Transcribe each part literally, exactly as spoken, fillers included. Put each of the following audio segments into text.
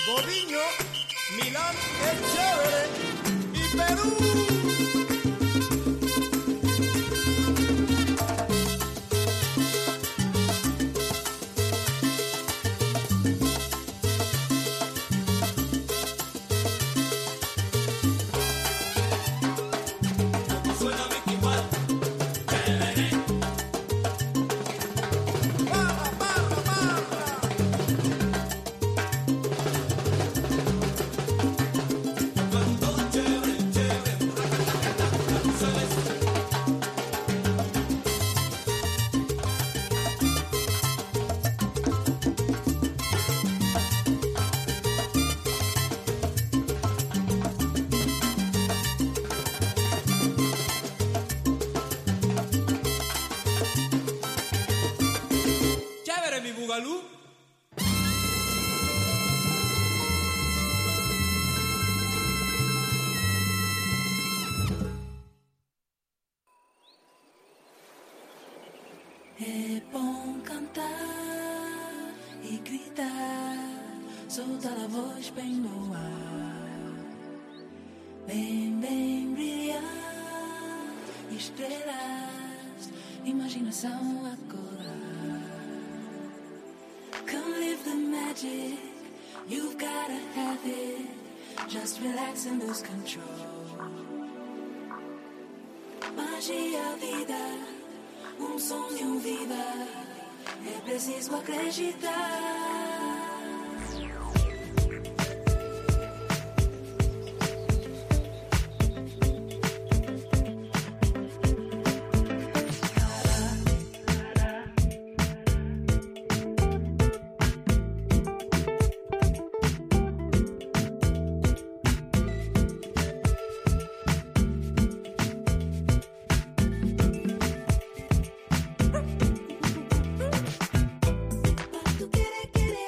Godiño, Milán es chévere y Perú. Bugalú. É bom cantar e gritar, soltar a voz bem no ar, bem, bem brilhar, estrelas, imaginação a colar. Come live the magic, you've gotta have it, just relax and lose control. Magia, vida, um sonho, vida, é preciso acreditar. Tú quieres, quieres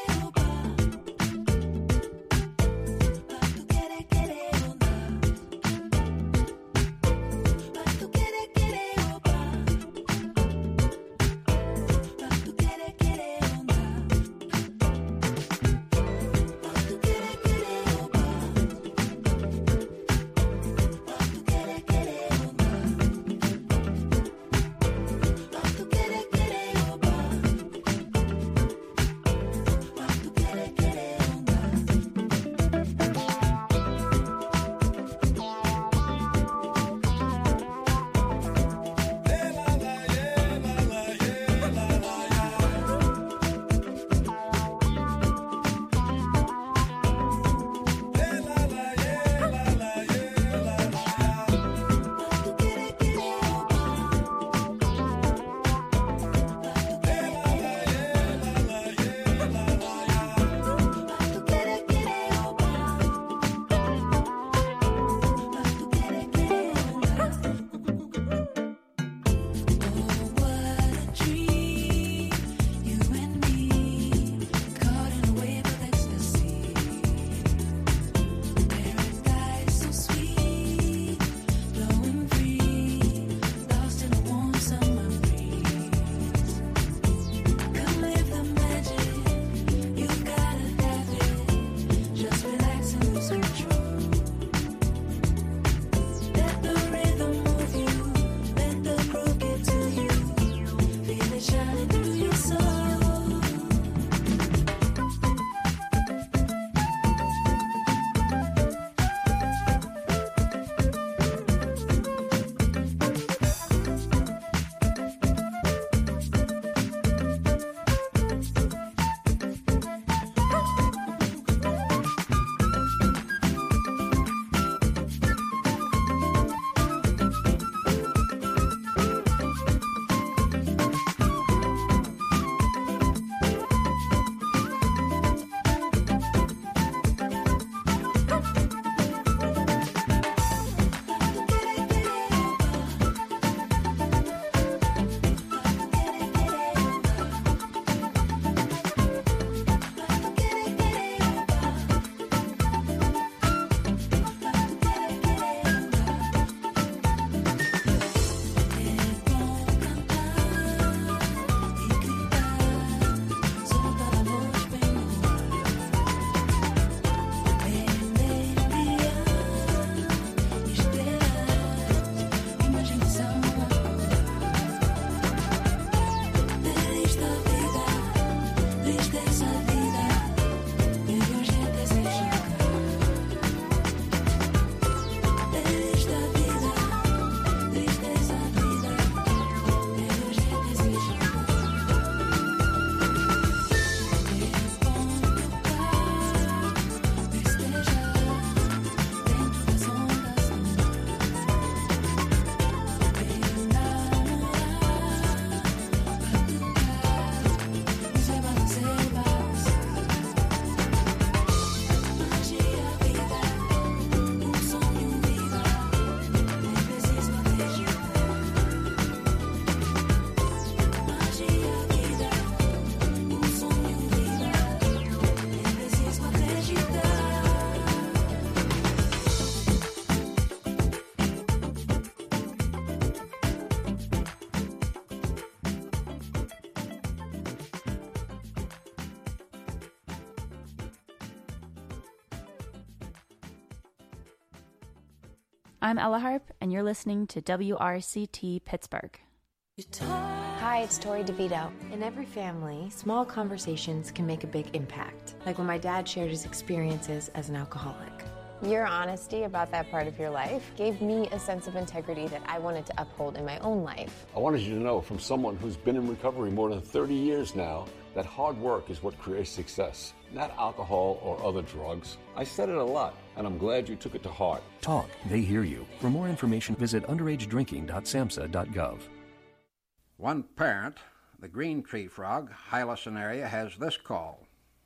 I'm Ella Harp, and you're listening to W R C T Pittsburgh. Hi, it's Tori DeVito. In every family, small conversations can make a big impact, like when my dad shared his experiences as an alcoholic. Your honesty about that part of your life gave me a sense of integrity that I wanted to uphold in my own life. I wanted you to know, from someone who's been in recovery more than thirty years now, that hard work is what creates success, not alcohol or other drugs. I said it a lot, and I'm glad you took it to heart. Talk, they hear you. For more information, visit underage drinking dot samhsa dot gov. One parent, the green tree frog, Hylosin area, has this call.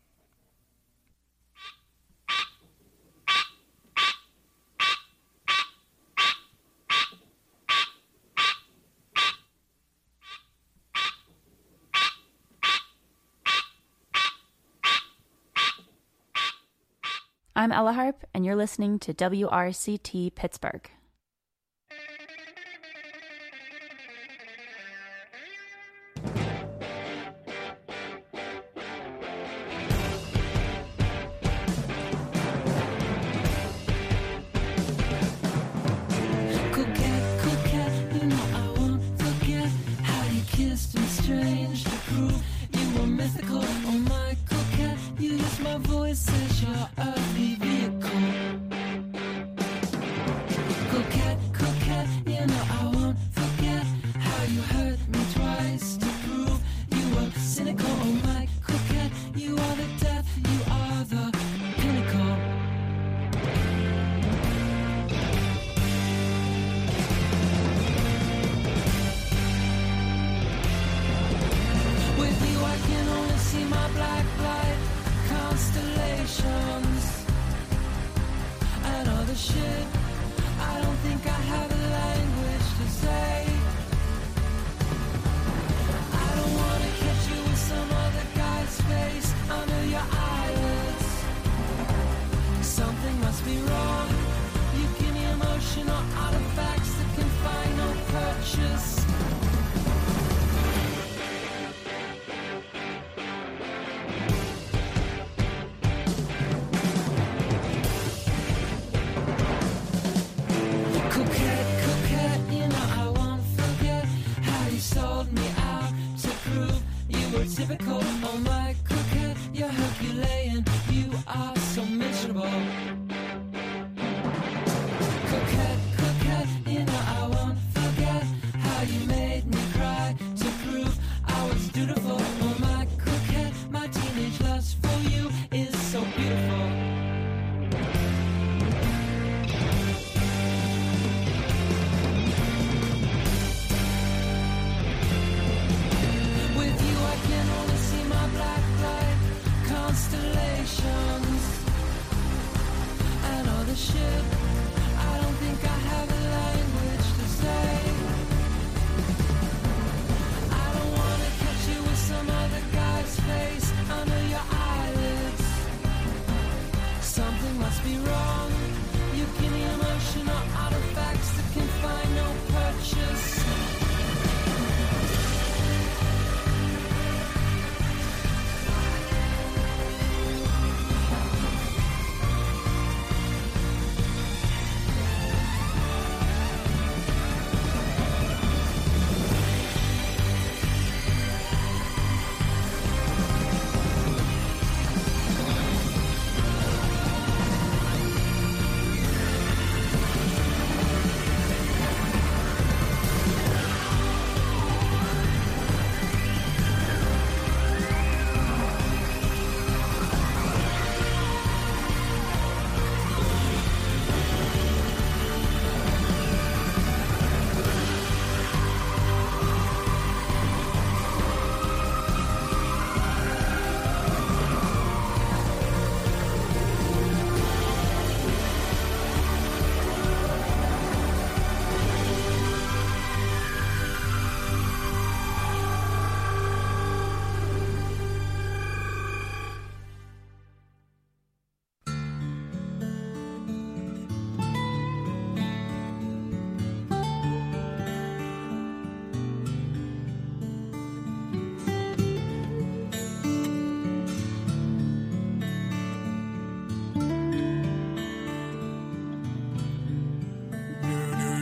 I'm Ella Harp, and you're listening to W R C T Pittsburgh.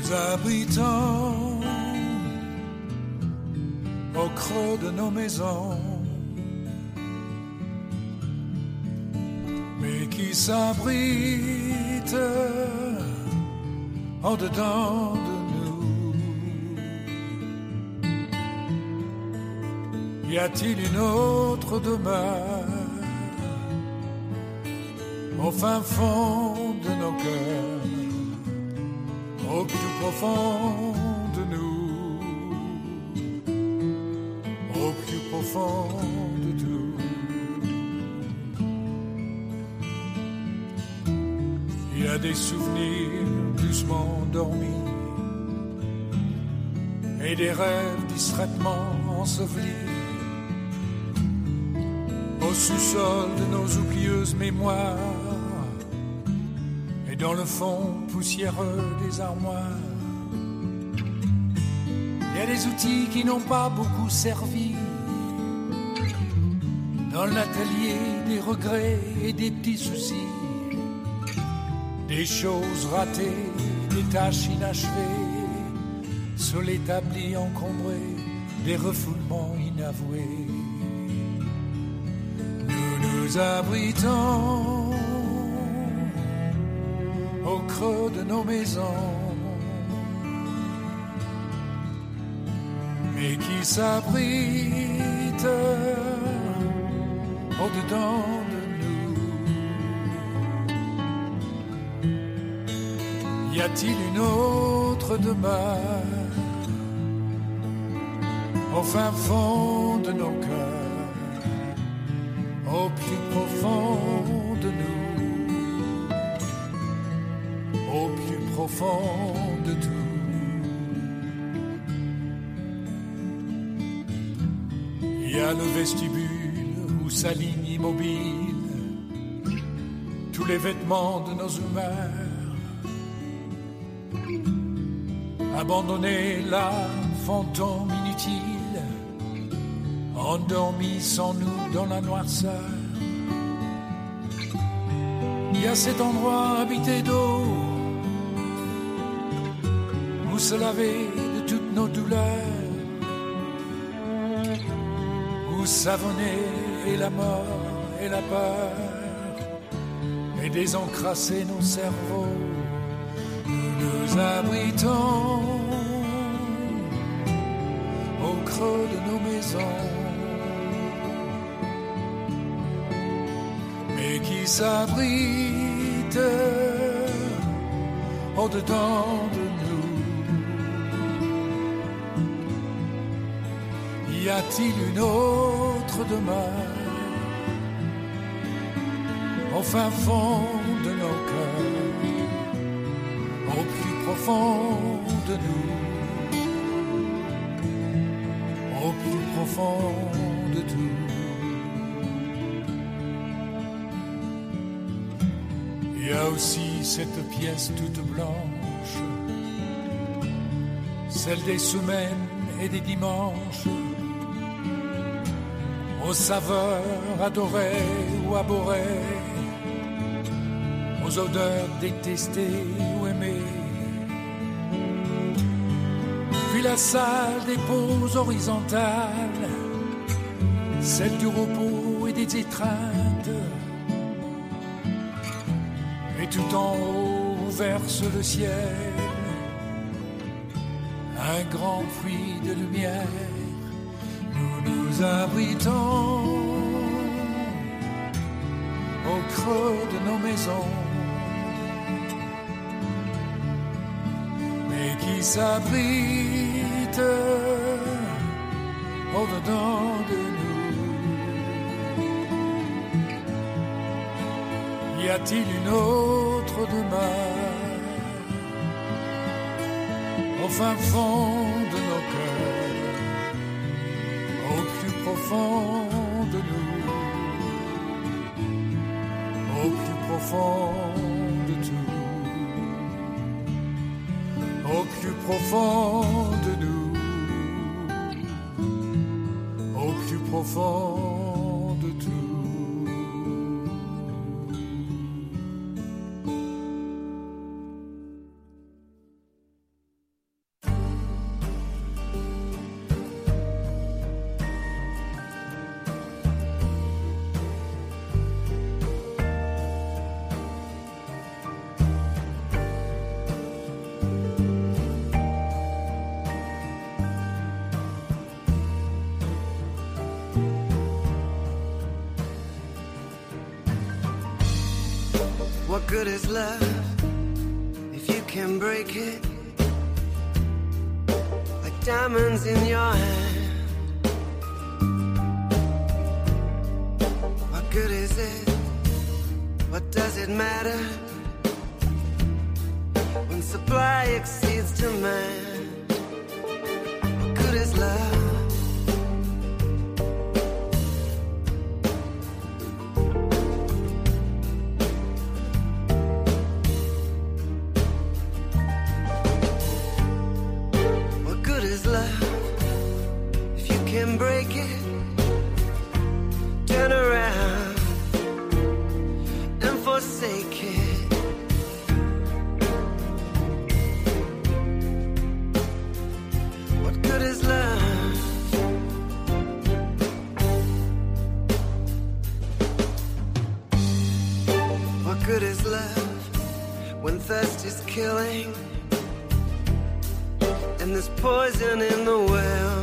nous abritons au creux de nos maisons, mais qui s'abritent en dedans de nous. Y a-t-il une autre demeure au fin fond de nos cœurs, au plus profond de nous, au plus profond de tout. Il y a des souvenirs doucement dormis et des rêves distraitement ensevelis au sous-sol de nos oublieuses mémoires et dans le fond poussiéreux des armoires. Il y a des outils qui n'ont pas beaucoup servi dans l'atelier des regrets et des petits soucis, des choses ratées, des tâches inachevées, sur l'établi encombré, des refoulements inavoués. Nous nous abritons au creux de nos maisons, mais qui s'abritent au-dedans de nous. Y a-t-il une autre demeure au fin fond de nos cœurs, au plus profond de nous, au plus profond de tout? Il y a le vestibule où s'alignent immobiles tous les vêtements de nos humeurs, abandonnés là, fantômes inutiles, endormis sans nous dans la noirceur. Il y a cet endroit habité d'eau où se laver de toutes nos douleurs, où savonner et la mort et la peur, et désencrasser nos cerveaux. Nous nous abritons au creux de nos maisons, mais qui s'abritent au-dedans de nous. Y a-t-il une autre demeure au fin fond de nos cœurs, au plus profond de nous, au plus profond de tout? Il y a aussi cette pièce toute blanche, celle des semaines et des dimanches, aux saveurs adorées ou abhorrées, aux odeurs détestées ou aimées. Puis la salle des pauses horizontales, celle du repos et des étreintes. Et tout en haut où verse le ciel un grand puits de lumière. Nous nous abritons au creux de nos maisons, mais qui s'abritent au-dedans de nous. Y a-t-il une autre demeure au fin fond de nos cœurs, au plus profond de nous, au plus profond de tout, au plus profond de nous, au plus profond de tout. good is love if you can break it? Like diamonds in your hand. What good is it? What does it matter when supply exceeds demand? What good is love? Break it, turn around and forsake it. What good is love? What good is love when thirst is killing and there's poison in the well?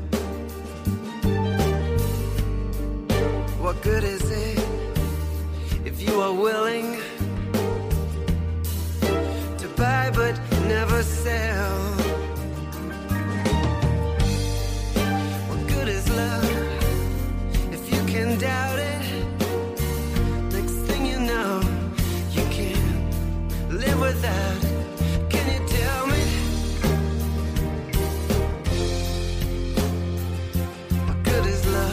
What good is it if you are willing to buy but never sell? What good is love if you can doubt it? Next thing you know, you can't live without it. Can you tell me? What good is love?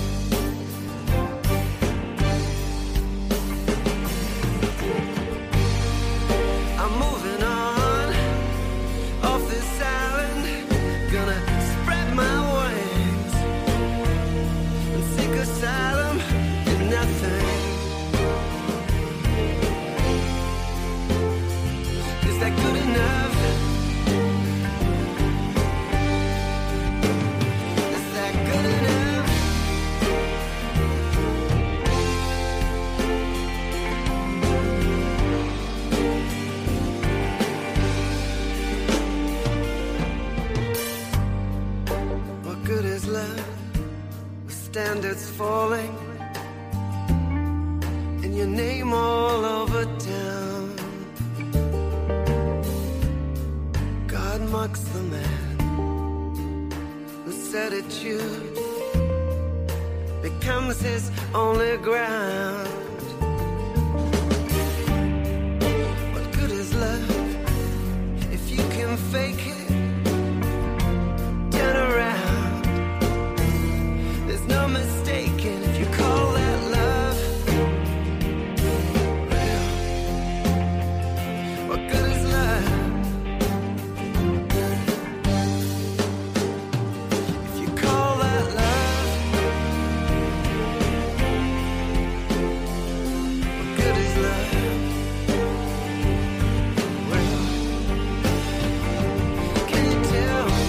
Standards falling and your name all over town. God mocks the man whose attitude becomes his only ground. What good is love if you can fake it? Turn around. No mistaking if you call that love. Well, what good is love if you call that love? What good is love? Well, can you tell me?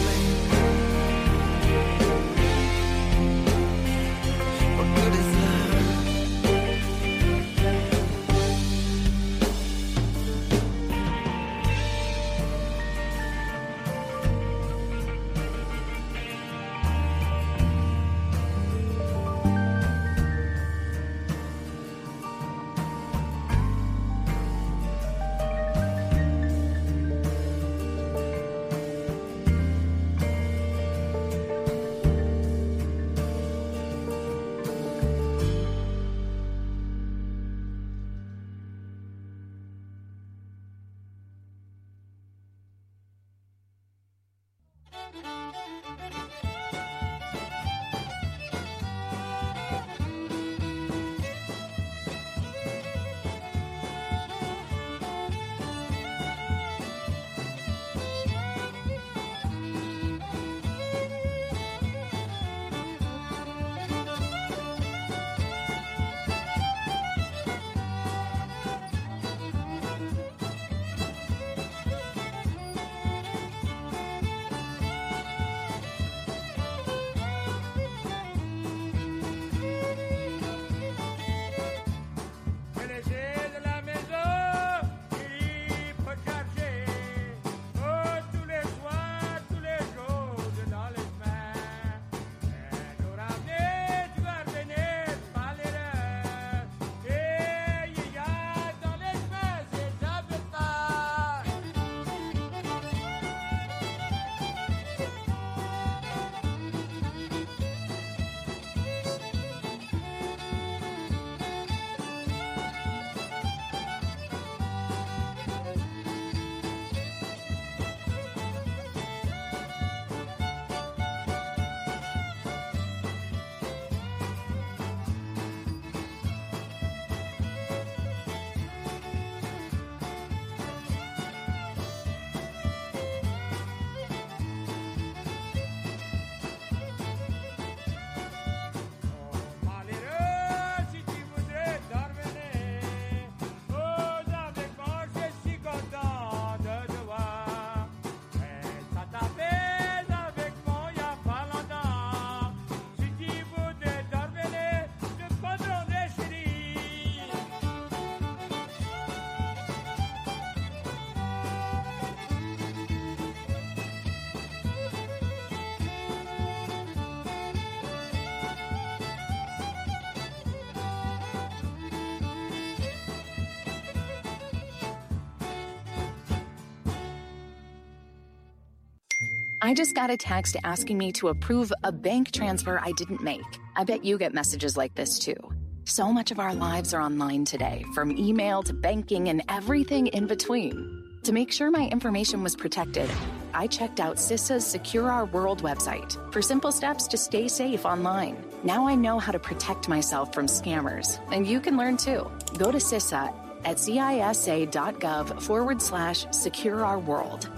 I just got a text asking me to approve a bank transfer I didn't make. I bet you get messages like this too. So much of our lives are online today, from email to banking and everything in between. To make sure my information was protected, I checked out CISA's Secure Our World website for simple steps to stay safe online. Now I know how to protect myself from scammers, and you can learn too. Go to CISA at cisa.gov forward slash secure our world.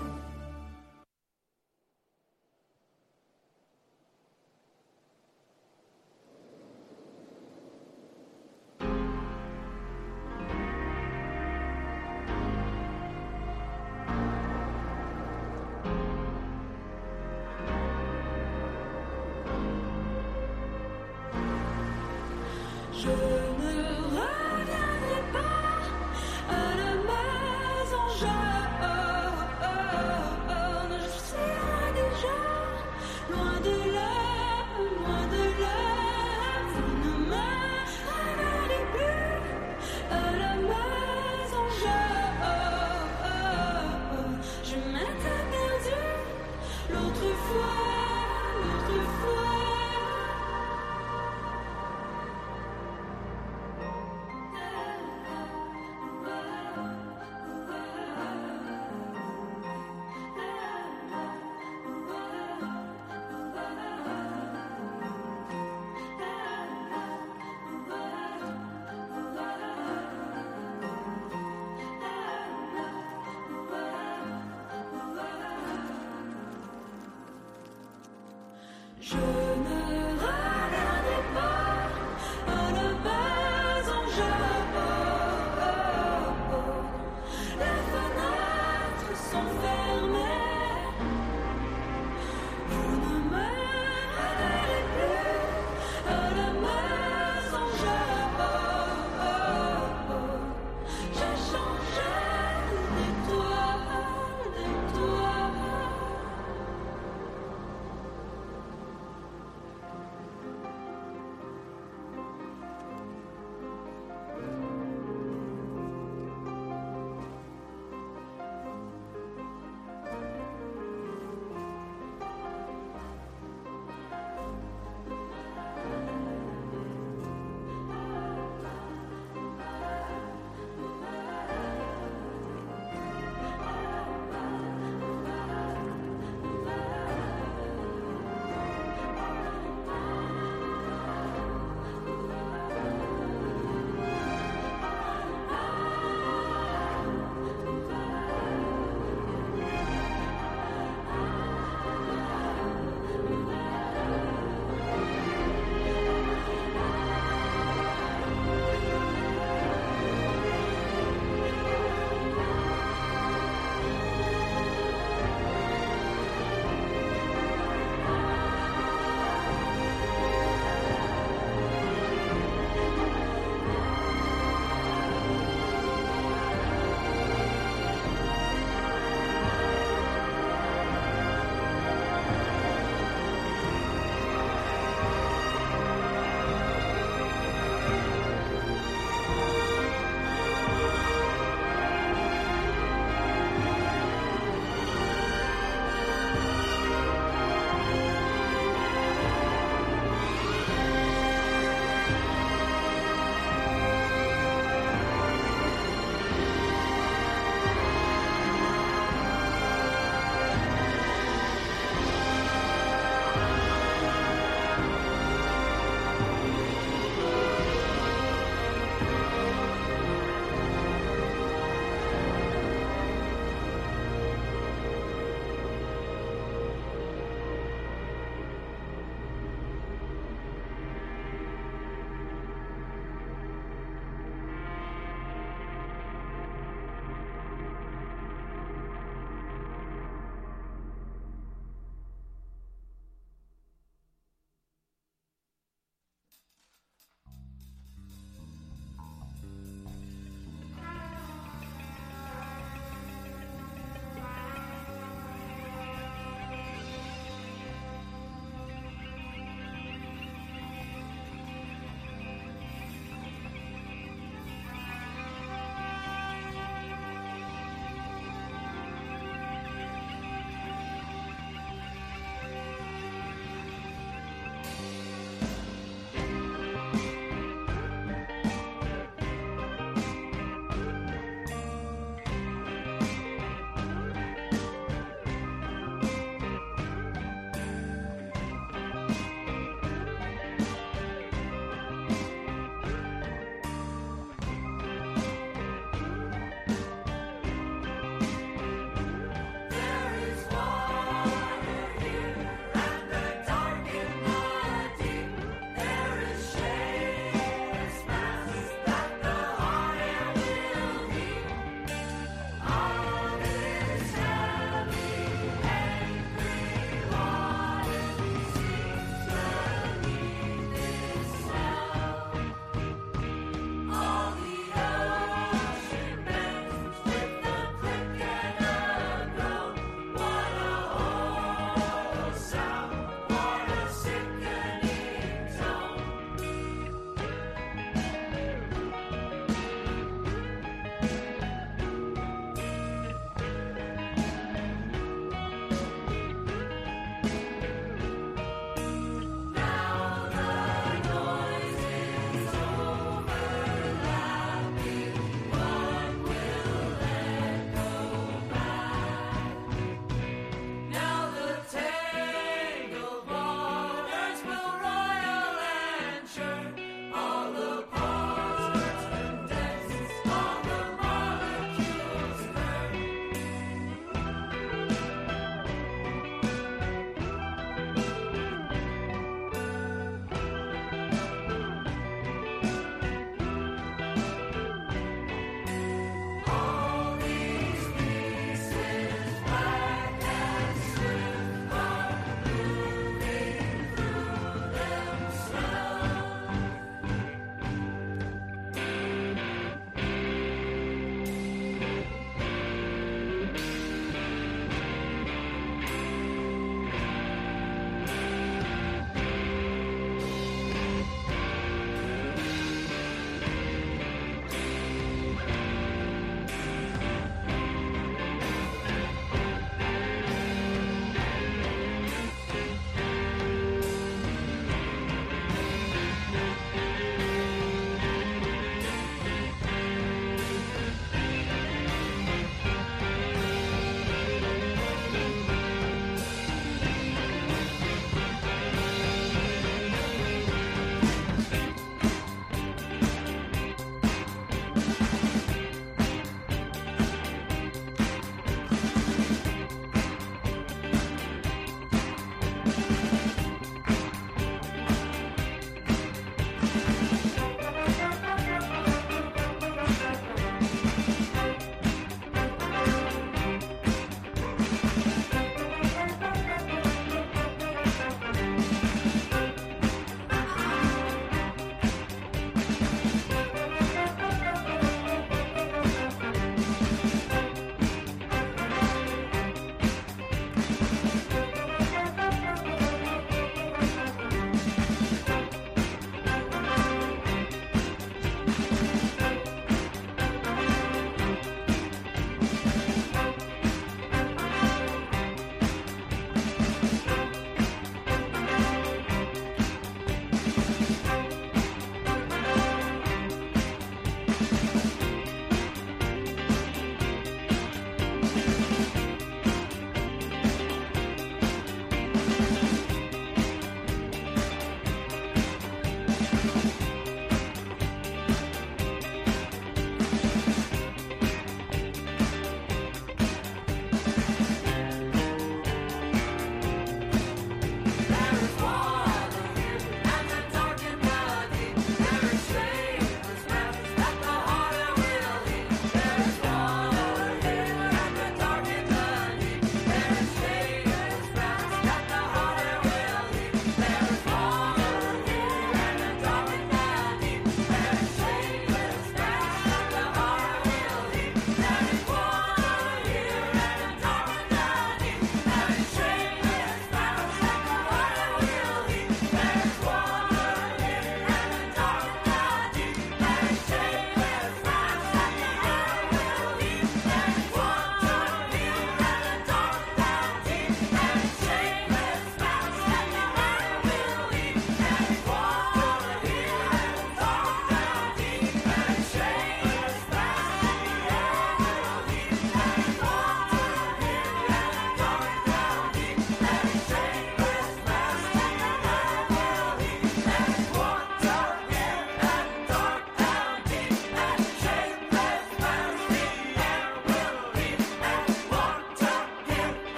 Je ne reviendrai pas à la maison jaune.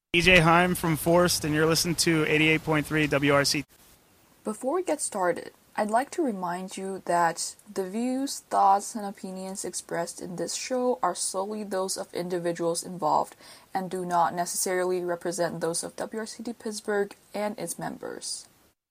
E J Heim from Forst, and you're listening to eighty-eight point three W R C. Before we get started, I'd like to remind you that the views, thoughts, and opinions expressed in this show are solely those of individuals involved and do not necessarily represent those of W R C T Pittsburgh and its members.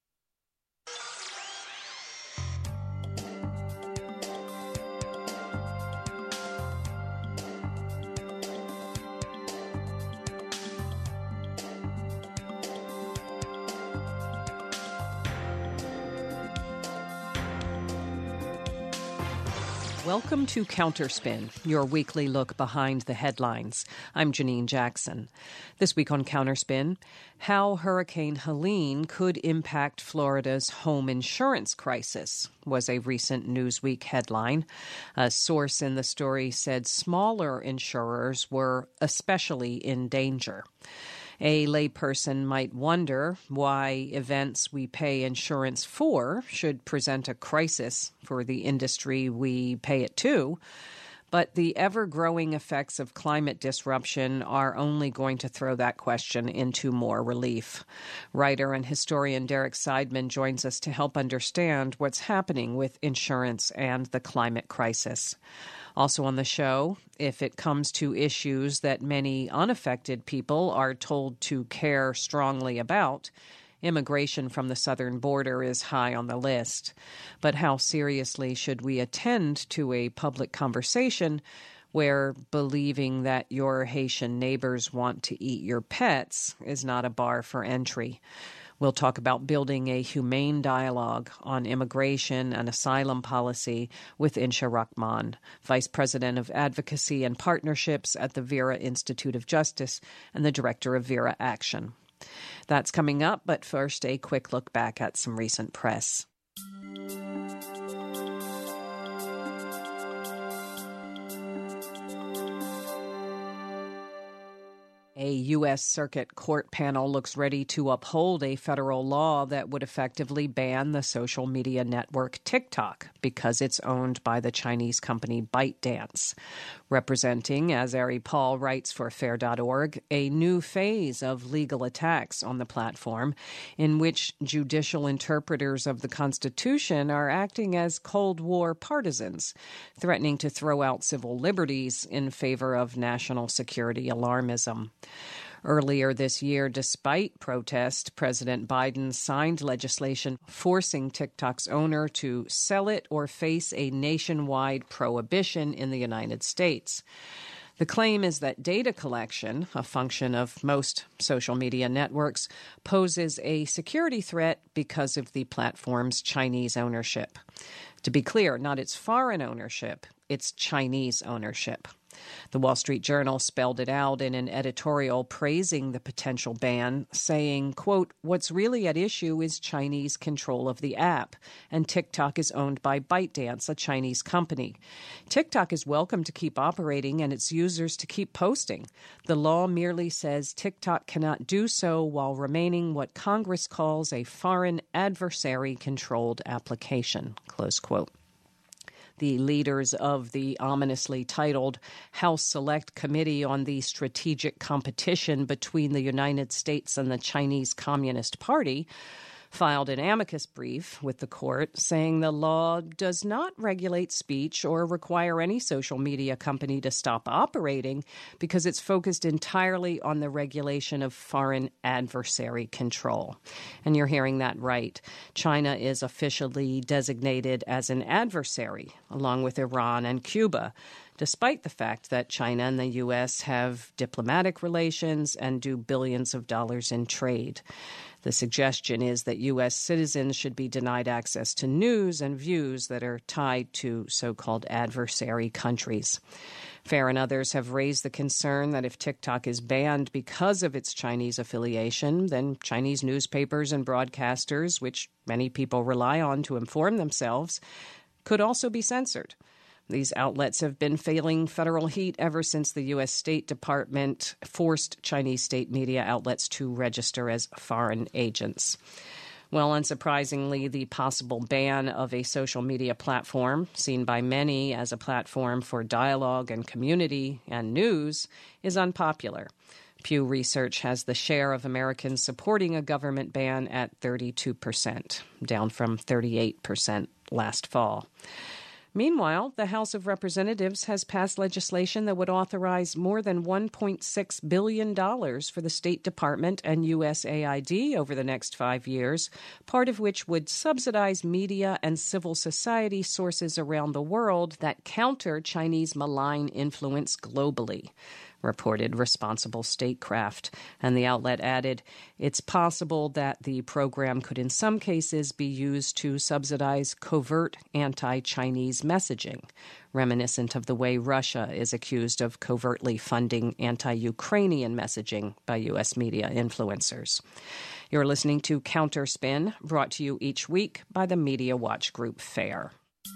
Welcome to Counterspin, your weekly look behind the headlines. I'm Janine Jackson. This week on Counterspin, how Hurricane Helene could impact Florida's home insurance crisis was a recent Newsweek headline. A source in the story said smaller insurers were especially in danger. A layperson might wonder why events we pay insurance for should present a crisis for the industry we pay it to. But the ever-growing effects of climate disruption are only going to throw that question into more relief. Writer and historian Derek Seidman joins us to help understand what's happening with insurance and the climate crisis. Also on the show, if it comes to issues that many unaffected people are told to care strongly about, immigration from the southern border is high on the list. But how seriously should we attend to a public conversation where believing that your Haitian neighbors want to eat your pets is not a bar for entry? We'll talk about building a humane dialogue on immigration and asylum policy with Insha Rahman, Vice President of Advocacy and Partnerships at the Vera Institute of Justice and the Director of Vera Action. That's coming up, but first a quick look back at some recent press. A U S Circuit Court panel looks ready to uphold a federal law that would effectively ban the social media network TikTok because it's owned by the Chinese company ByteDance. Representing, as Ari Paul writes for fair dot org, a new phase of legal attacks on the platform in which judicial interpreters of the Constitution are acting as Cold War partisans, threatening to throw out civil liberties in favor of national security alarmism. Earlier this year, despite protest, President Biden signed legislation forcing TikTok's owner to sell it or face a nationwide prohibition in the United States. The claim is that data collection, a function of most social media networks, poses a security threat because of the platform's Chinese ownership. To be clear, not its foreign ownership, it's Chinese ownership. The Wall Street Journal spelled it out in an editorial praising the potential ban, saying, quote, "What's really at issue is Chinese control of the app, and TikTok is owned by ByteDance, a Chinese company. TikTok is welcome to keep operating and its users to keep posting. The law merely says TikTok cannot do so while remaining what Congress calls a foreign adversary-controlled application," close quote. The leaders of the ominously titled House Select Committee on the Strategic Competition between the United States and the Chinese Communist Party filed an amicus brief with the court saying the law does not regulate speech or require any social media company to stop operating because it's focused entirely on the regulation of foreign adversary control. And you're hearing that right. China is officially designated as an adversary, along with Iran and Cuba, despite the fact that China and the U S have diplomatic relations and do billions of dollars in trade. The suggestion is that U S citizens should be denied access to news and views that are tied to so-called adversary countries. Fair and others have raised the concern that if TikTok is banned because of its Chinese affiliation, then Chinese newspapers and broadcasters, which many people rely on to inform themselves, could also be censored. These outlets have been feeling federal heat ever since the U S State Department forced Chinese state media outlets to register as foreign agents. Well, unsurprisingly, the possible ban of a social media platform, seen by many as a platform for dialogue and community and news, is unpopular. Pew Research has the share of Americans supporting a government ban at thirty-two percent, down from thirty-eight percent last fall. Meanwhile, the House of Representatives has passed legislation that would authorize more than one point six billion dollars for the State Department and U S A I D over the next five years, part of which would subsidize media and civil society sources around the world that counter Chinese malign influence globally, reported Responsible Statecraft. And the outlet added, it's possible that the program could in some cases be used to subsidize covert anti-Chinese messaging, reminiscent of the way Russia is accused of covertly funding anti-Ukrainian messaging by U S media influencers. You're listening to Counterspin, brought to you each week by the Media Watch Group FAIR.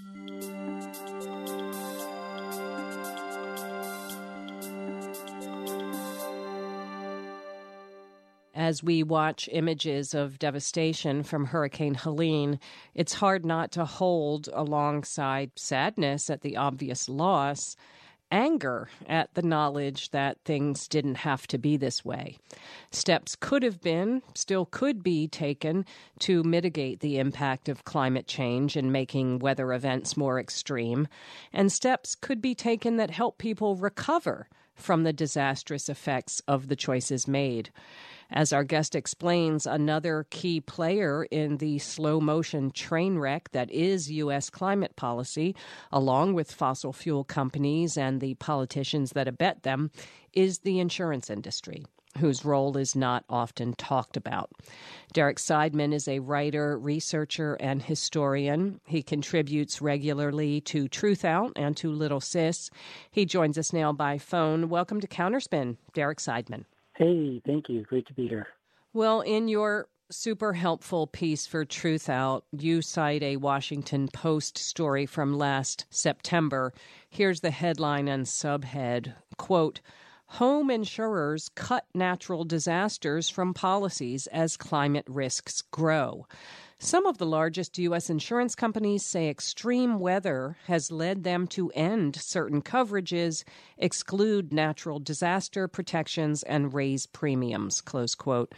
As we watch images of devastation from Hurricane Helene, it's hard not to hold, alongside sadness at the obvious loss, anger at the knowledge that things didn't have to be this way. Steps could have been, still could be taken to mitigate the impact of climate change and making weather events more extreme, and steps could be taken that help people recover from the disastrous effects of the choices made. As our guest explains, another key player in the slow-motion train wreck that is U S climate policy, along with fossil fuel companies and the politicians that abet them, is the insurance industry, whose role is not often talked about. Derek Seidman is a writer, researcher, and historian. He contributes regularly to Truthout and to Little Sis. He joins us now by phone. Welcome to Counterspin, Derek Seidman. Hey, thank you. Great to be here. Well, in your super helpful piece for Truthout, you cite a Washington Post story from last September. Here's the headline and subhead, quote, "Home insurers cut natural disasters from policies as climate risks grow." Some of the largest U S insurance companies say extreme weather has led them to end certain coverages, exclude natural disaster protections, and raise premiums, close quote.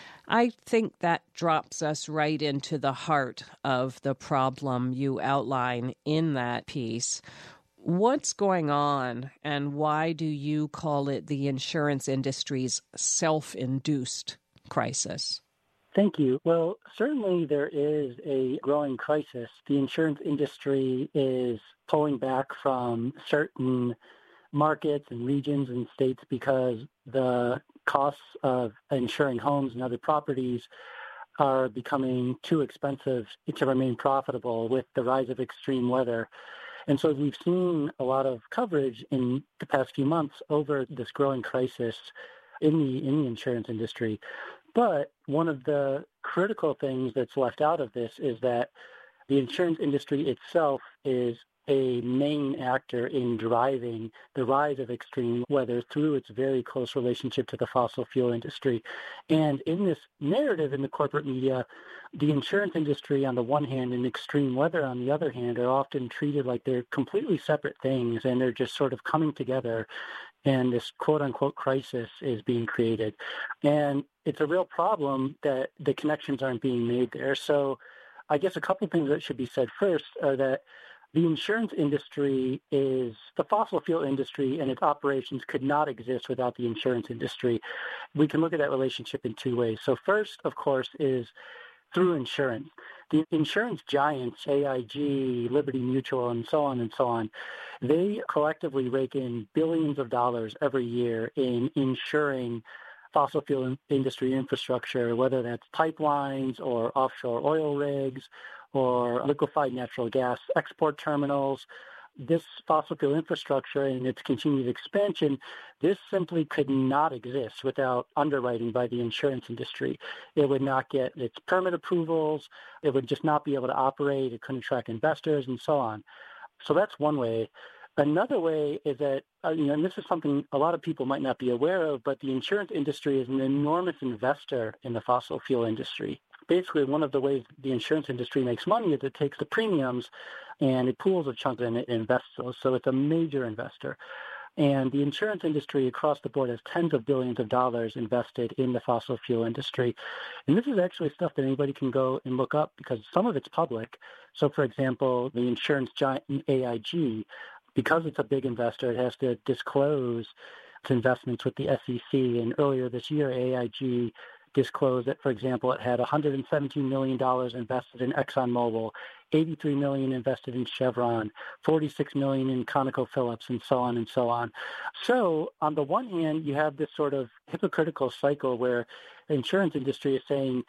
I think that drops us right into the heart of the problem you outline in that piece. What's going on, and why do you call it the insurance industry's self-induced crisis? Thank you. Well, certainly there is a growing crisis. The insurance industry is pulling back from certain markets and regions and states because the costs of insuring homes and other properties are becoming too expensive to remain profitable with the rise of extreme weather. And so we've seen a lot of coverage in the past few months over this growing crisis in the in the insurance industry. But one of the critical things that's left out of this is that the insurance industry itself is a main actor in driving the rise of extreme weather through its very close relationship to the fossil fuel industry. And in this narrative in the corporate media, the insurance industry on the one hand and extreme weather on the other hand are often treated like they're completely separate things, and they're just sort of coming together, and this quote-unquote crisis is being created. And it's a real problem that the connections aren't being made there. So I guess a couple of things that should be said first are that the insurance industry is, the fossil fuel industry and its operations could not exist without the insurance industry. We can look at that relationship in two ways. So first, of course, is through insurance. The insurance giants, A I G, Liberty Mutual, and so on and so on, they collectively rake in billions of dollars every year in insuring fossil fuel industry infrastructure, whether that's pipelines or offshore oil rigs or liquefied natural gas export terminals. This fossil fuel infrastructure and its continued expansion, this simply could not exist without underwriting by the insurance industry. It would not get its permit approvals. It would just not be able to operate. It couldn't attract investors and so on. So that's one way. Another way is that, uh, you know, and this is something a lot of people might not be aware of, but the insurance industry is an enormous investor in the fossil fuel industry. Basically, one of the ways the insurance industry makes money is it takes the premiums and it pools a chunk and it invests those. So it's a major investor. And the insurance industry across the board has tens of billions of dollars invested in the fossil fuel industry. And this is actually stuff that anybody can go and look up because some of it's public. So, for example, the insurance giant A I G, because it's a big investor, it has to disclose its investments with the S E C. And earlier this year, A I G disclosed that, for example, it had one hundred seventeen million dollars invested in ExxonMobil, eighty-three million dollars invested in Chevron, forty-six million dollars in ConocoPhillips, and so on and so on. So on the one hand, you have this sort of hypocritical cycle where the insurance industry is saying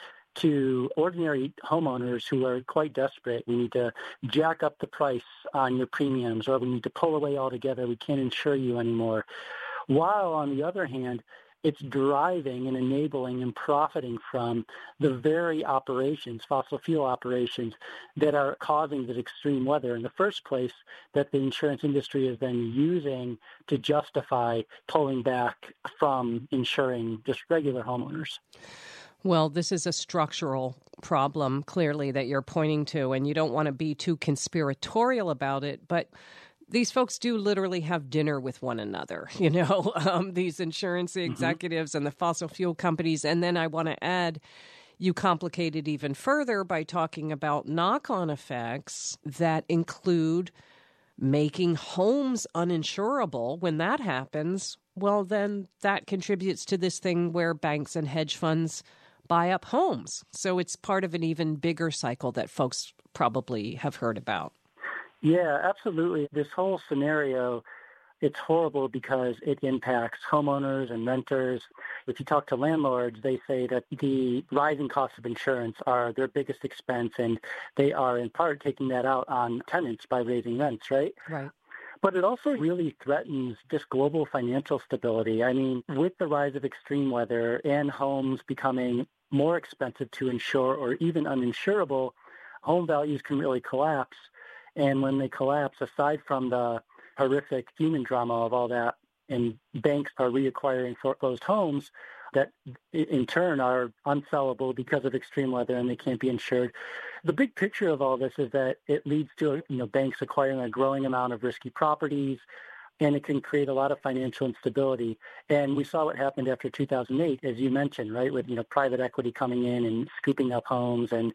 to ordinary homeowners who are quite desperate, we need to jack up the price on your premiums, or we need to pull away altogether, we can't insure you anymore. While on the other hand, it's driving and enabling and profiting from the very operations, fossil fuel operations, that are causing this extreme weather in the first place, that the insurance industry is then using to justify pulling back from insuring just regular homeowners. Well, this is a structural problem, clearly, that you're pointing to, and you don't want to be too conspiratorial about it, but these folks do literally have dinner with one another, you know, um, these insurance executives mm-hmm. and the fossil fuel companies. And then I want to add, you complicate it even further by talking about knock-on effects that include making homes uninsurable. When that happens, well, then that contributes to this thing where banks and hedge funds buy up homes. So it's part of an even bigger cycle that folks probably have heard about. Yeah, absolutely. This whole scenario, it's horrible because it impacts homeowners and renters. If you talk to landlords, they say that the rising costs of insurance are their biggest expense, and they are in part taking that out on tenants by raising rents, right? Right. But it also really threatens just global financial stability. I mean, with the rise of extreme weather and homes becoming more expensive to insure or even uninsurable, home values can really collapse. And when they collapse, aside from the horrific human drama of all that, and banks are reacquiring foreclosed homes that in turn are unsellable because of extreme weather and they can't be insured. The big picture of all this is that it leads to, you know, banks acquiring a growing amount of risky properties, and it can create a lot of financial instability. And we saw what happened after two thousand eight, as you mentioned, right, with, you know, private equity coming in and scooping up homes. And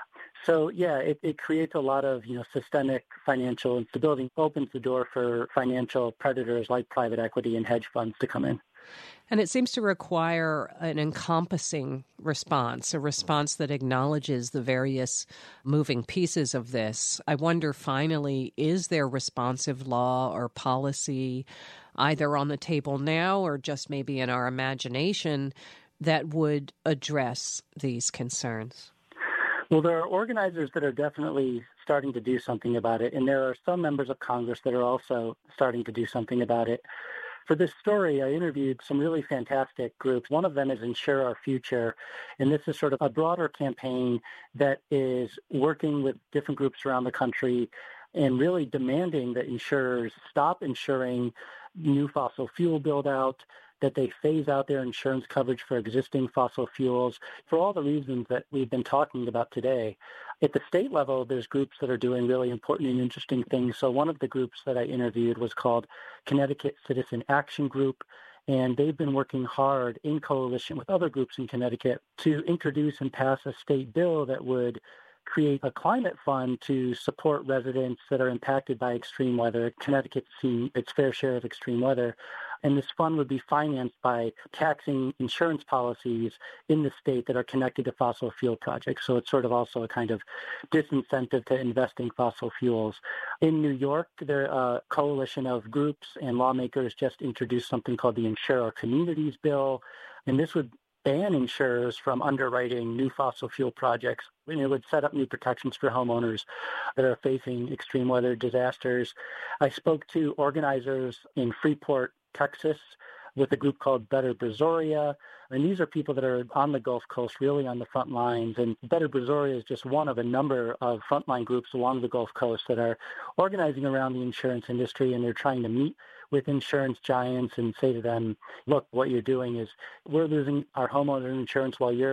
so, yeah, it, it creates a lot of, you know, systemic financial instability, opens the door for financial predators like private equity and hedge funds to come in. And it seems to require an encompassing response, a response that acknowledges the various moving pieces of this. I wonder, finally, is there responsive law or policy either on the table now or just maybe in our imagination that would address these concerns? Well, there are organizers that are definitely starting to do something about it, and there are some members of Congress that are also starting to do something about it. For this story, I interviewed some really fantastic groups. One of them is Insure Our Future, and this is sort of a broader campaign that is working with different groups around the country and really demanding that insurers stop insuring new fossil fuel build-out, that they phase out their insurance coverage for existing fossil fuels, for all the reasons that we've been talking about today. At the state level, there's groups that are doing really important and interesting things. So one of the groups that I interviewed was called Connecticut Citizen Action Group, and they've been working hard in coalition with other groups in Connecticut to introduce and pass a state bill that would create a climate fund to support residents that are impacted by extreme weather. Connecticut's seen its fair share of extreme weather. And this fund would be financed by taxing insurance policies in the state that are connected to fossil fuel projects. So it's sort of also a kind of disincentive to investing fossil fuels. In New York, there a coalition of groups and lawmakers just introduced something called the Insure Our Communities Bill. And this would ban insurers from underwriting new fossil fuel projects. And it would set up new protections for homeowners that are facing extreme weather disasters. I spoke to organizers in Freeport, Texas, with a group called Better Brazoria. And these are people that are on the Gulf Coast, really on the front lines. And Better Brazoria is just one of a number of frontline groups along the Gulf Coast that are organizing around the insurance industry, and they're trying to meet with insurance giants and say to them, look, what you're doing is we're losing our homeowner insurance while you're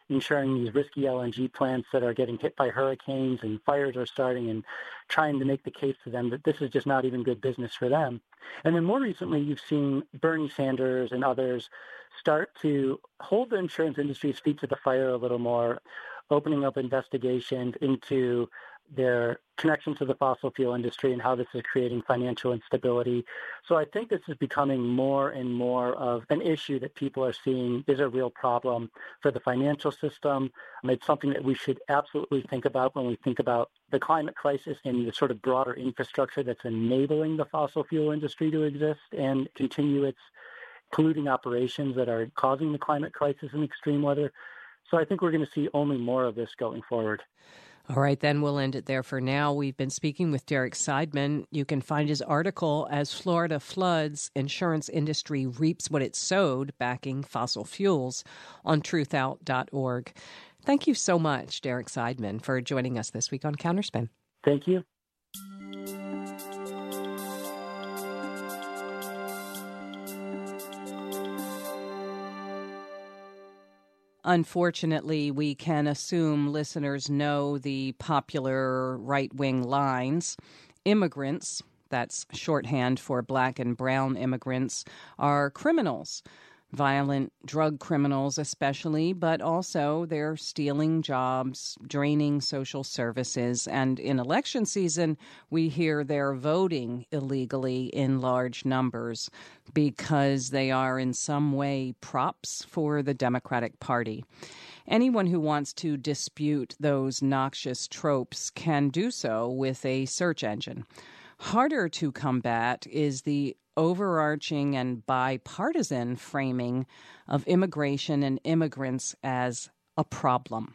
insuring these risky L N G plants that are getting hit by hurricanes and fires are starting, and trying to make the case to them that this is just not even good business for them. And then more recently, you've seen Bernie Sanders and others start to hold the insurance industry's feet to the fire a little more, opening up investigations into their connection to the fossil fuel industry and how this is creating financial instability. So I think this is becoming more and more of an issue that people are seeing is a real problem for the financial system. And it's something that we should absolutely think about when we think about the climate crisis and the sort of broader infrastructure that's enabling the fossil fuel industry to exist and continue its polluting operations that are causing the climate crisis and extreme weather. So I think we're going to see only more of this going forward. All right, then we'll end it there for now. We've been speaking with Derek Seidman. You can find his article, As Florida Floods, Insurance Industry Reaps What It Sowed, Backing Fossil Fuels, on truth out dot org. Thank you so much, Derek Seidman, for joining us this week on Counterspin. Thank you. Unfortunately, we can assume listeners know the popular right-wing lines. Immigrants, that's shorthand for black and brown immigrants, are criminals. Violent drug criminals especially, but also they're stealing jobs, draining social services, and in election season, we hear they're voting illegally in large numbers because they are in some way props for the Democratic Party. Anyone who wants to dispute those noxious tropes can do so with a search engine. Harder to combat is the overarching and bipartisan framing of immigration and immigrants as a problem.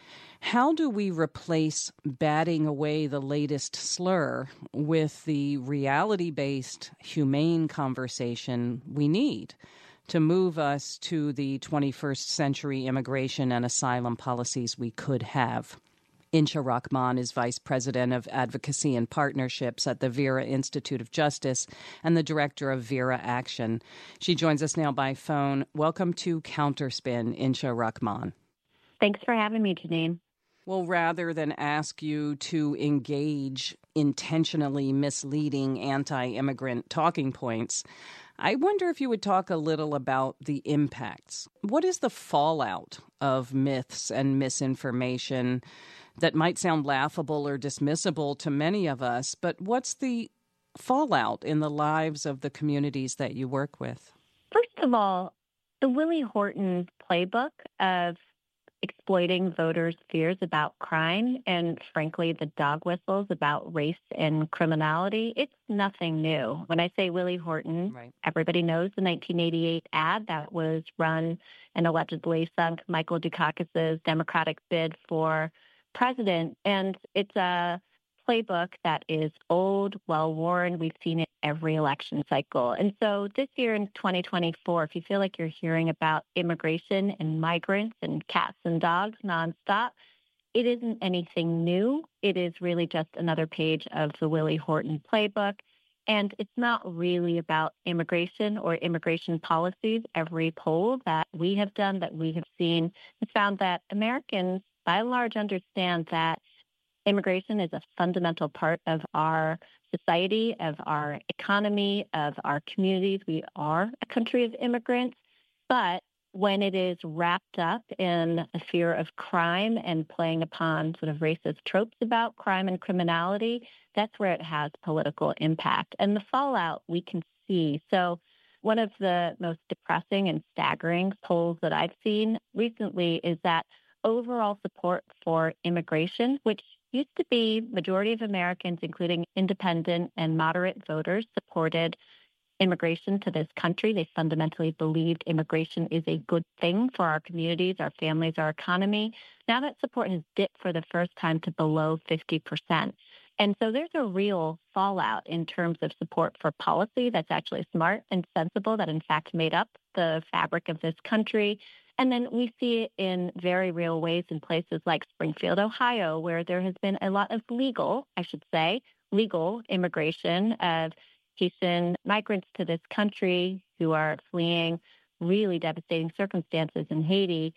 How do we replace batting away the latest slur with the reality-based, humane conversation we need to move us to the twenty-first century immigration and asylum policies we could have? Insha Rahman is Vice President of Advocacy and Partnerships at the Vera Institute of Justice and the Director of Vera Action. She joins us now by phone. Welcome to Counterspin, Insha Rahman. Thanks for having me, Janine. Well, rather than ask you to engage intentionally misleading anti-immigrant talking points, I wonder if you would talk a little about the impacts. What is the fallout of myths and misinformation that might sound laughable or dismissible to many of us, but what's the fallout in the lives of the communities that you work with? First of all, the Willie Horton playbook of exploiting voters' fears about crime and, frankly, the dog whistles about race and criminality, it's nothing new. When I say Willie Horton, right, everybody knows the nineteen eighty-eight ad that was run and allegedly sunk Michael Dukakis's Democratic bid for president. And it's a playbook that is old, well-worn. We've seen it every election cycle. And so this year in twenty twenty-four, if you feel like you're hearing about immigration and migrants and cats and dogs nonstop, it isn't anything new. It is really just another page of the Willie Horton playbook. And it's not really about immigration or immigration policies. Every poll that we have done, that we have seen, has found that Americans, by and large, understand that immigration is a fundamental part of our society, of our economy, of our communities. We are a country of immigrants, but when it is wrapped up in a fear of crime and playing upon sort of racist tropes about crime and criminality, that's where it has political impact. And the fallout we can see. So one of the most depressing and staggering polls that I've seen recently is that overall support for immigration, which used to be majority of Americans, including independent and moderate voters, supported immigration to this country. They fundamentally believed immigration is a good thing for our communities, our families, our economy. Now that support has dipped for the first time to below fifty percent. And so there's a real fallout in terms of support for policy that's actually smart and sensible, that in fact made up the fabric of this country. And then we see it in very real ways in places like Springfield, Ohio, where there has been a lot of legal, I should say, legal immigration of Haitian migrants to this country who are fleeing really devastating circumstances in Haiti,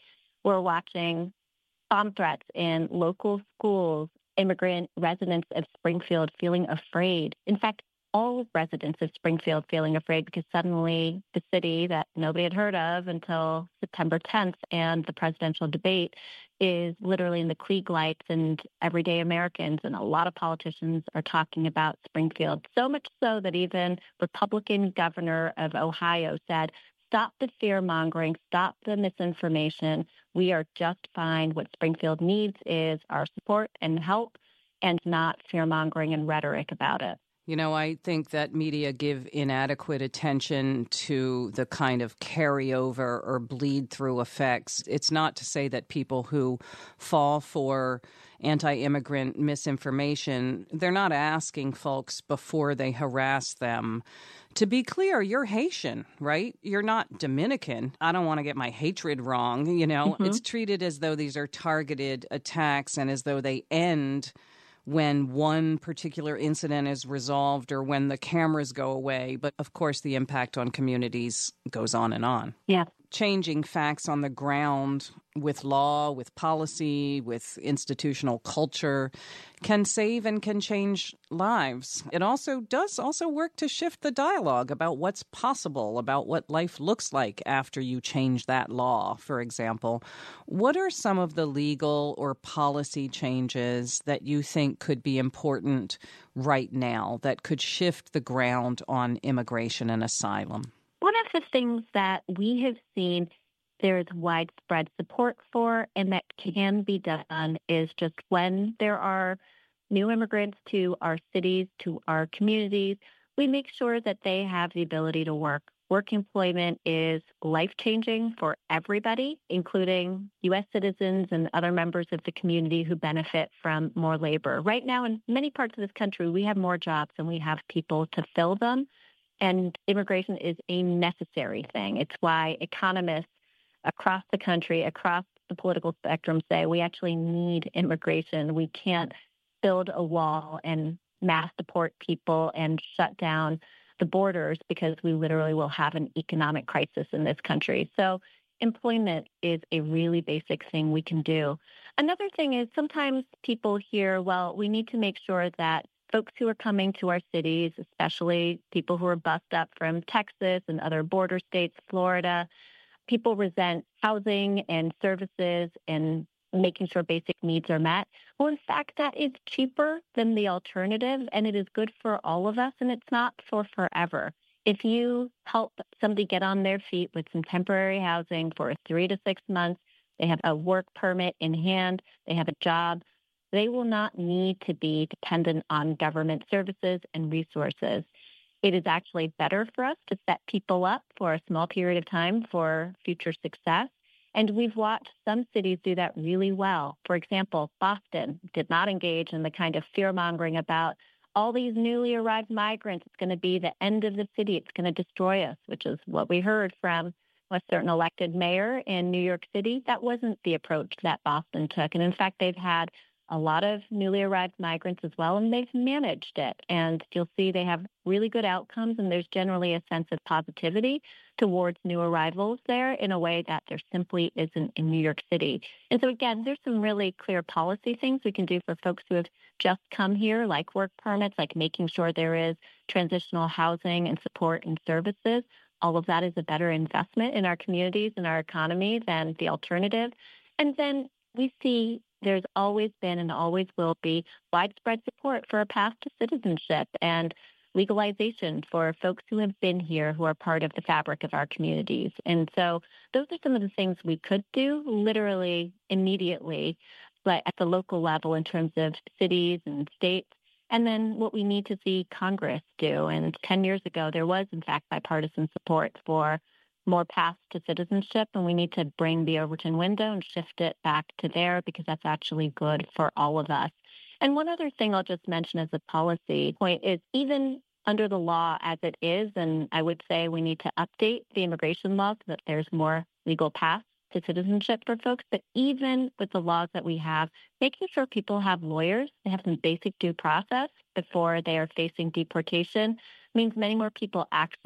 We're watching bomb threats in local schools, immigrant residents of Springfield feeling afraid. In fact, all residents of Springfield feeling afraid because suddenly the city that nobody had heard of until September tenth and the presidential debate is literally in the Klieg lights, and everyday Americans and a lot of politicians are talking about Springfield. So much so that even Republican governor of Ohio said, stop the fear-mongering, stop the misinformation. We are just fine. What Springfield needs is our support and help, and not fear-mongering and rhetoric about it. You know, I think that media give inadequate attention to the kind of carryover or bleed-through effects. It's not to say that people who fall for anti-immigrant misinformation, they're not asking folks before they harass them. To be clear, you're Haitian, right? You're not Dominican. I don't want to get my hatred wrong. You know, mm-hmm. It's treated as though these are targeted attacks and as though they end when one particular incident is resolved or when the cameras go away. But of course, the impact on communities goes on and on. Yeah. Changing facts on the ground with law, with policy, with institutional culture can save and can change lives. It also does also work to shift the dialogue about what's possible, about what life looks like after you change that law, for example. What are some of the legal or policy changes that you think could be important right now that could shift the ground on immigration and asylum? One of the things that we have seen there's widespread support for and that can be done is just when there are new immigrants to our cities, to our communities, we make sure that they have the ability to work. Work employment is life-changing for everybody, including U S citizens and other members of the community who benefit from more labor. Right now, in many parts of this country, we have more jobs than we have people to fill them. And immigration is a necessary thing. It's why economists across the country, across the political spectrum say we actually need immigration. We can't build a wall and mass deport people and shut down the borders because we literally will have an economic crisis in this country. So employment is a really basic thing we can do. Another thing is sometimes people hear, well, we need to make sure that folks who are coming to our cities, especially people who are bussed up from Texas and other border states, Florida, people resent housing and services and making sure basic needs are met. Well, in fact, that is cheaper than the alternative, and it is good for all of us, and it's not for forever. If you help somebody get on their feet with some temporary housing for three to six months, they have a work permit in hand, they have a job, they will not need to be dependent on government services and resources. It is actually better for us to set people up for a small period of time for future success. And we've watched some cities do that really well. For example, Boston did not engage in the kind of fear-mongering about all these newly arrived migrants. It's going to be the end of the city. It's going to destroy us, which is what we heard from a certain elected mayor in New York City. That wasn't the approach that Boston took. And in fact, they've had a lot of newly arrived migrants as well, and they've managed it. And you'll see they have really good outcomes, and there's generally a sense of positivity towards new arrivals there in a way that there simply isn't in New York City. And so, again, there's some really clear policy things we can do for folks who have just come here, like work permits, like making sure there is transitional housing and support and services. All of that is a better investment in our communities and our economy than the alternative. And then we see there's always been and always will be widespread support for a path to citizenship and legalization for folks who have been here, who are part of the fabric of our communities. And so those are some of the things we could do literally immediately, but at the local level in terms of cities and states. And then what we need to see Congress do. And ten years ago, there was, in fact, bipartisan support for more paths to citizenship, and we need to bring the Overton window and shift it back to there because that's actually good for all of us. And one other thing I'll just mention as a policy point is even under the law as it is, and I would say we need to update the immigration law so that there's more legal paths to citizenship for folks, but even with the laws that we have, making sure people have lawyers, they have some basic due process before they are facing deportation means many more people access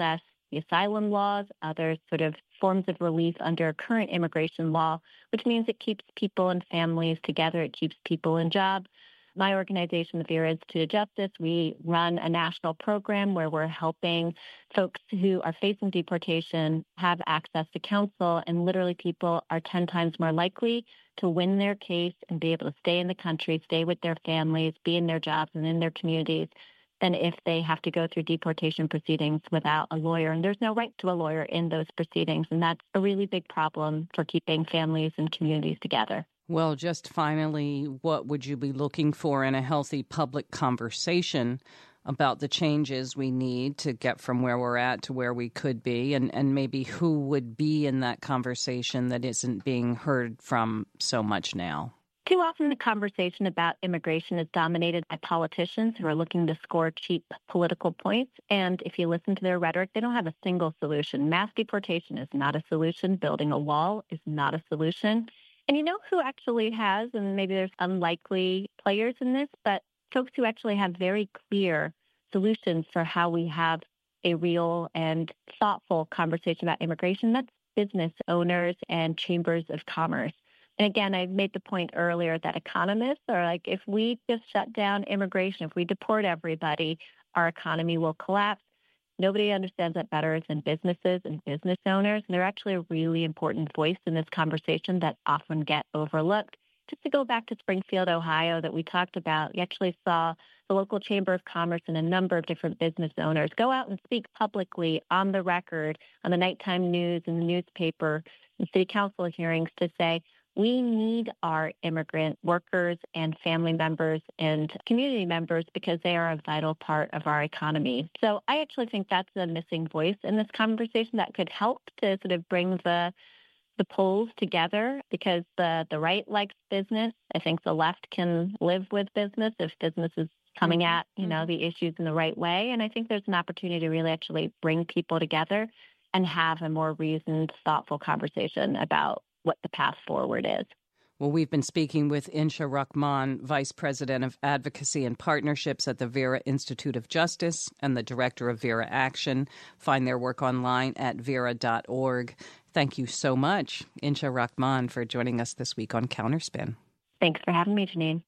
the asylum laws, other sort of forms of relief under current immigration law, which means it keeps people and families together. It keeps people in jobs. My organization, the Vera Institute of Justice, we run a national program where we're helping folks who are facing deportation have access to counsel, and literally people are ten times more likely to win their case and be able to stay in the country, stay with their families, be in their jobs and in their communities than if they have to go through deportation proceedings without a lawyer. And there's no right to a lawyer in those proceedings, and that's a really big problem for keeping families and communities together. Well, just finally, what would you be looking for in a healthy public conversation about the changes we need to get from where we're at to where we could be, and, and maybe who would be in that conversation that isn't being heard from so much now? Too often the conversation about immigration is dominated by politicians who are looking to score cheap political points. And if you listen to their rhetoric, they don't have a single solution. Mass deportation is not a solution. Building a wall is not a solution. And you know who actually has, and maybe there's unlikely players in this, but folks who actually have very clear solutions for how we have a real and thoughtful conversation about immigration, that's business owners and chambers of commerce. And again, I made the point earlier that economists are like, if we just shut down immigration, if we deport everybody, our economy will collapse. Nobody understands that better than businesses and business owners. And they're actually a really important voice in this conversation that often get overlooked. Just to go back to Springfield, Ohio, that we talked about, we actually saw the local Chamber of Commerce and a number of different business owners go out and speak publicly on the record, on the nighttime news and the newspaper and city council hearings to say, we need our immigrant workers and family members and community members because they are a vital part of our economy. So I actually think that's a missing voice in this conversation that could help to sort of bring the the polls together, because the, the right likes business. I think the left can live with business if business is coming at, you know, the issues in the right way. And I think there's an opportunity to really actually bring people together and have a more reasoned, thoughtful conversation about what the path forward is. Well, we've been speaking with Insha Rahman, Vice President of Advocacy and Partnerships at the Vera Institute of Justice and the Director of Vera Action. Find their work online at vera dot org. Thank you so much, Insha Rahman, for joining us this week on Counterspin. Thanks for having me, Janine.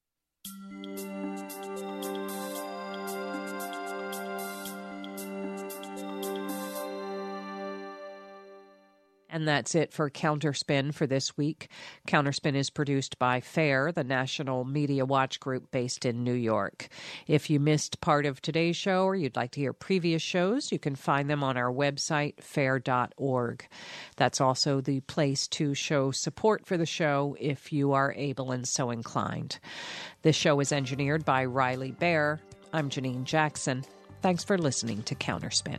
And that's it for Counterspin for this week. Counterspin is produced by FAIR, the National Media Watch Group based in New York. If you missed part of today's show or you'd like to hear previous shows, you can find them on our website, fair dot org. That's also the place to show support for the show if you are able and so inclined. This show is engineered by Riley Bear. I'm Janine Jackson. Thanks for listening to Counterspin.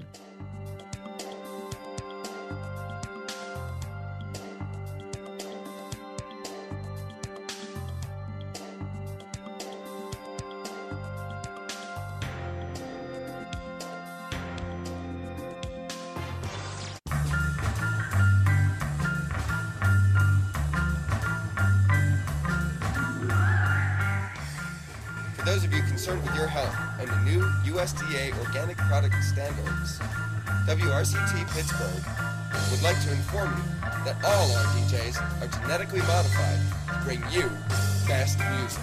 For those of you concerned with your health and the new U S D A organic product standards, W R C T Pittsburgh would like to inform you that all our D Js are genetically modified to bring you best music.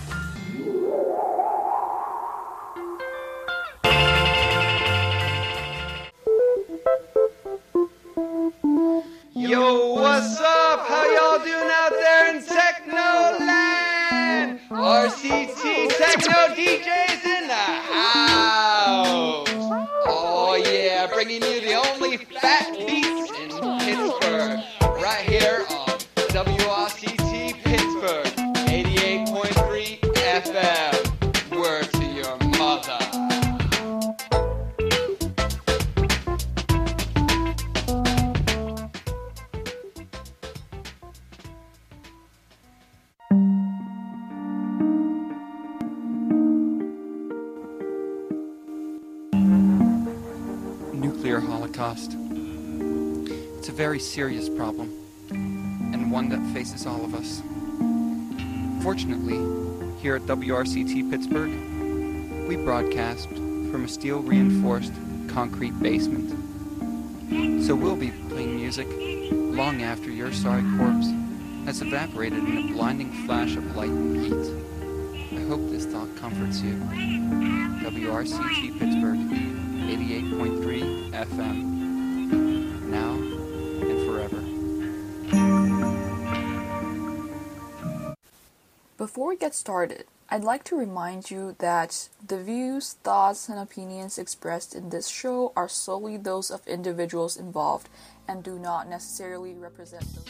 Yo, what's up? How y'all doing out there in Technoland? R C T Techno D Js in the house. Oh yeah, bringing you the only fat beats in Pittsburgh, right here on W R C T Pittsburgh, eighty-eight point three F M. Word to your mother. Nuclear holocaust. It's a very serious problem, and one that faces all of us. Fortunately, here at W R C T Pittsburgh, we broadcast from a steel-reinforced concrete basement. So we'll be playing music long after your sorry corpse has evaporated in a blinding flash of light and heat. I hope this thought comforts you. W R C T Pittsburgh, eighty-eight point three F M. Now and forever. Before we get started, I'd like to remind you that the views, thoughts, and opinions expressed in this show are solely those of individuals involved and do not necessarily represent those.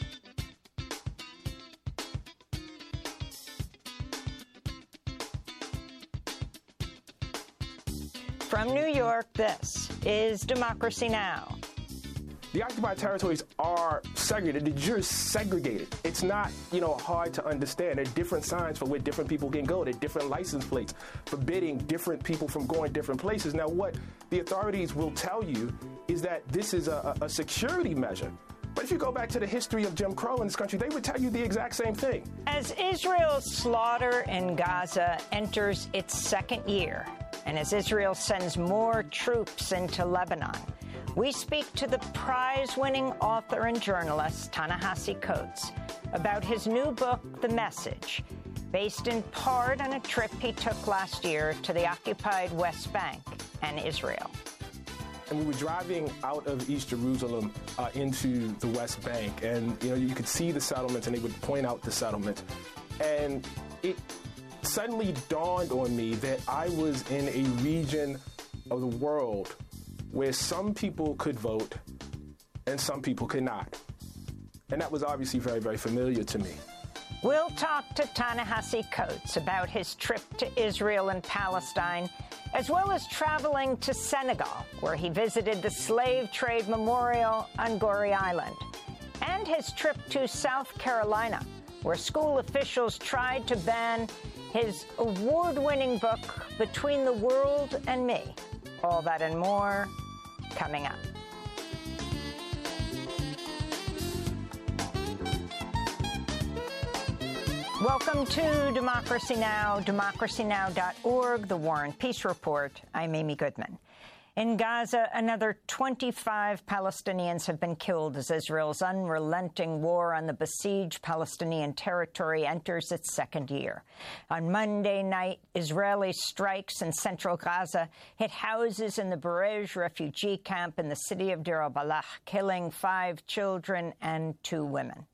From New York, this is Democracy Now! The occupied territories are segregated. The jury's segregated. It's not, you know, hard to understand. There are different signs for where different people can go. There are different license plates forbidding different people from going different places. Now, what the authorities will tell you is that this is a, a security measure. But if you go back to the history of Jim Crow in this country, they would tell you the exact same thing. As Israel's slaughter in Gaza enters its second year, and as Israel sends more troops into Lebanon, we speak to the prize-winning author and journalist Ta-Nehisi Coates about his new book, The Message, based in part on a trip he took last year to the occupied West Bank and Israel. And we were driving out of East Jerusalem uh, into the West Bank, and you know you could see the settlements, and they would point out the settlements, and it suddenly dawned on me that I was in a region of the world where some people could vote and some people could not. And that was obviously very, very familiar to me. We'll talk to Ta-Nehisi Coates about his trip to Israel and Palestine, as well as traveling to Senegal, where he visited the Slave Trade Memorial on Goree Island, and his trip to South Carolina, where school officials tried to ban his award-winning book, Between the World and Me. All that and more coming up. Welcome to Democracy Now!, democracy now dot org, the War and Peace Report. I'm Amy Goodman. In Gaza, another twenty-five Palestinians have been killed as Israel's unrelenting war on the besieged Palestinian territory enters its second year. On Monday night, Israeli strikes in central Gaza hit houses in the Barej refugee camp in the city of Deir al-Balah, killing five children and two women.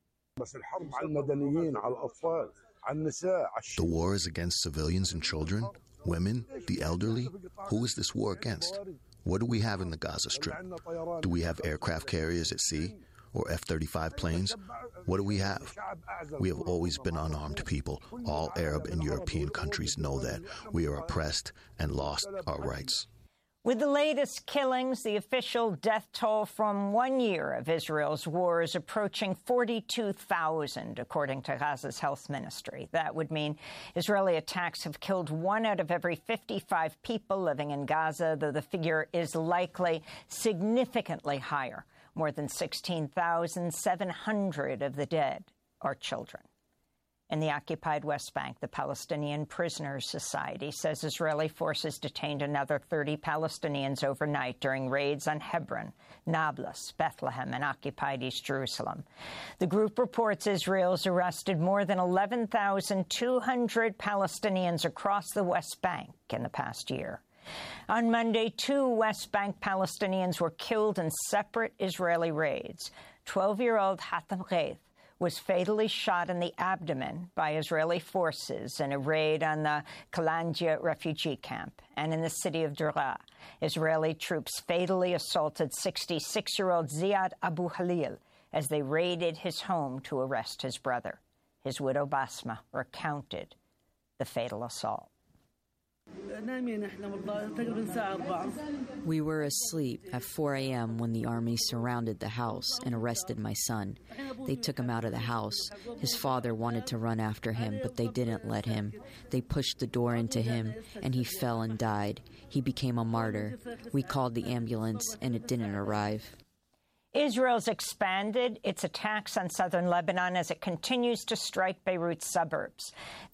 The war is against civilians and children, women, the elderly. Who is this war against? What do we have in the Gaza Strip? Do we have aircraft carriers at sea or F thirty-five planes? What do we have? We have always been unarmed people. All Arab and European countries know that. We are oppressed and lost our rights. With the latest killings, the official death toll from one year of Israel's war is approaching forty-two thousand, according to Gaza's health ministry. That would mean Israeli attacks have killed one out of every fifty-five people living in Gaza, though the figure is likely significantly higher. More than sixteen thousand seven hundred of the dead are children. In the occupied West Bank, the Palestinian Prisoners Society says Israeli forces detained another thirty Palestinians overnight during raids on Hebron, Nablus, Bethlehem, and occupied East Jerusalem. The group reports Israel's arrested more than eleven thousand two hundred Palestinians across the West Bank in the past year. On Monday, two West Bank Palestinians were killed in separate Israeli raids. twelve-year-old Hatem Ghaith was fatally shot in the abdomen by Israeli forces in a raid on the Kalandia refugee camp. And in the city of Dura, Israeli troops fatally assaulted sixty-six-year-old Ziad Abu Halil as they raided his home to arrest his brother. His widow Basma recounted the fatal assault. We were asleep at four a.m. when the army surrounded the house and arrested my son. They took him out of the house. His father wanted to run after him, but they didn't let him. They pushed the door into him, and he fell and died. He became a martyr. We called the ambulance, and it didn't arrive. Israel's expanded its attacks on southern Lebanon as it continues to strike Beirut's suburbs.